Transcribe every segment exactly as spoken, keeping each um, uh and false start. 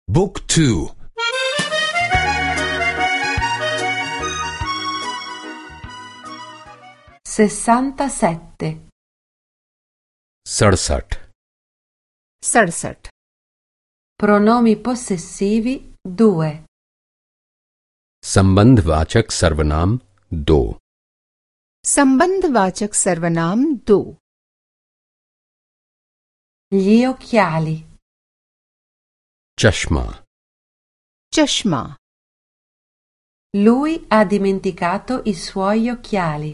บุ๊กทู sessantasette सड़सठ सड़सठ pronomi possessivi due संबंधवाचक सर्वनाम दो संबंधवाचक सर्वनाम दो gli occhiali चश्मा चश्मा lui ha dimenticato i suoi occhiali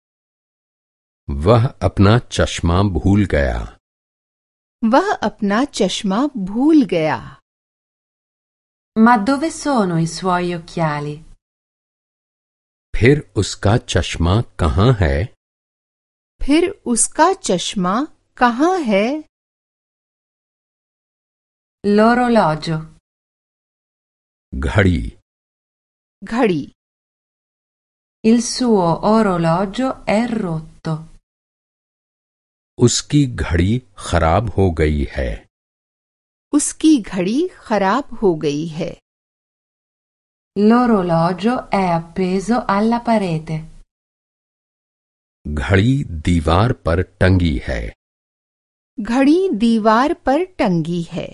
वह अपना चश्मा भूल गया वह अपना चश्मा भूल गया ma dove sono i suoi occhiali फिर उसका चश्मा कहाँ है फिर उसका चश्मा कहाँ है l'orologio घड़ी घड़ी il suo orologio è rotto उसकी घड़ी खराब हो गई है उसकी घड़ी खराब हो गई है l'orologio è appeso alla parete घड़ी दीवार पर टंगी है घड़ी दीवार पर टंगी है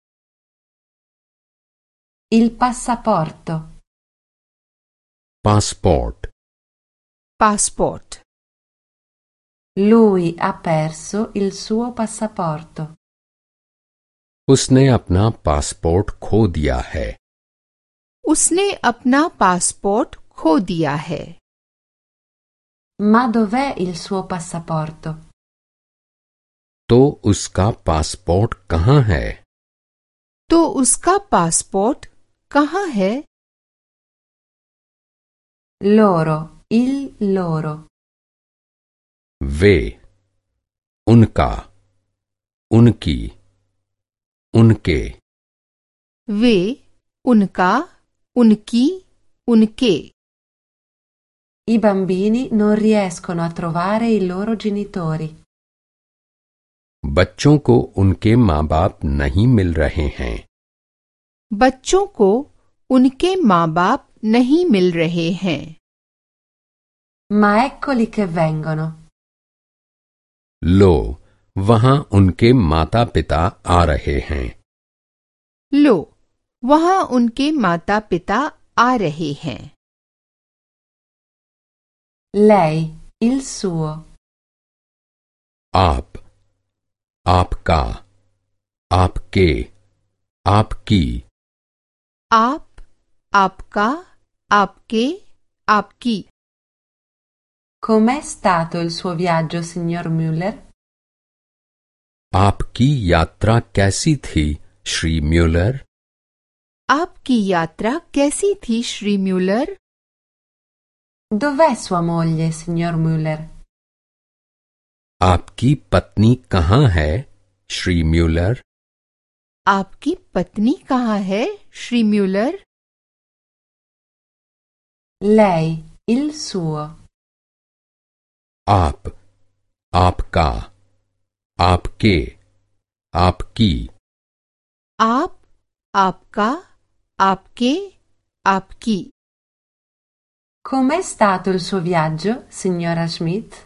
il passaporto passport passport lui ha perso il suo passaporto उसने अपना पासपोर्ट खो दिया है उसने अपना पासपोर्ट खो दिया है ma dov'è il suo passaporto तो उसका पासपोर्ट कहाँ है तो उसका पासपोर्ट कहाँ है loro il loro वे उनका उनकी उनके वे उनका उनकी उनके I bambini non riescono a trovare i loro genitori. बच्चों को उनके माँ बाप नहीं मिल रहे हैं बच्चों को उनके माँ बाप नहीं मिल रहे हैं Ma eccoli che vengono. लो वहां उनके माता पिता आ रहे हैं लो वहाँ उनके माता पिता आ रहे हैं Lei, il suo. आप आपका आपके आपकी आप आपका आपके आपकी Com'è stato il suo viaggio, signor Müller? आपकी यात्रा कैसी थी श्री म्यूलर आपकी यात्रा कैसी थी Shri Mueller Dov'è sua moglie, signor Müller? आपकी पत्नी कहाँ है श्री म्यूलर आपकी पत्नी कहाँ है Shri Mueller Lei, il suo. आप आपका आपके आपकी आप आपका आपके आपकी Com'è stato il suo viaggio, signora Schmidt?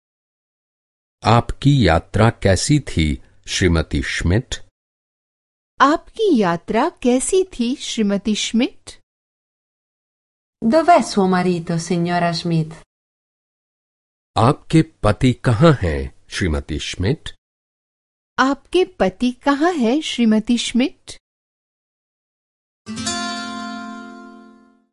आपकी यात्रा कैसी थी श्रीमती श्मिट आपकी यात्रा कैसी थी Shrimati Schmidt Dov'è suo marito, signora Schmidt? आपके पति कहाँ हैं श्रीमती श्मिट आपके पति कहाँ है श्रीमती श्मिट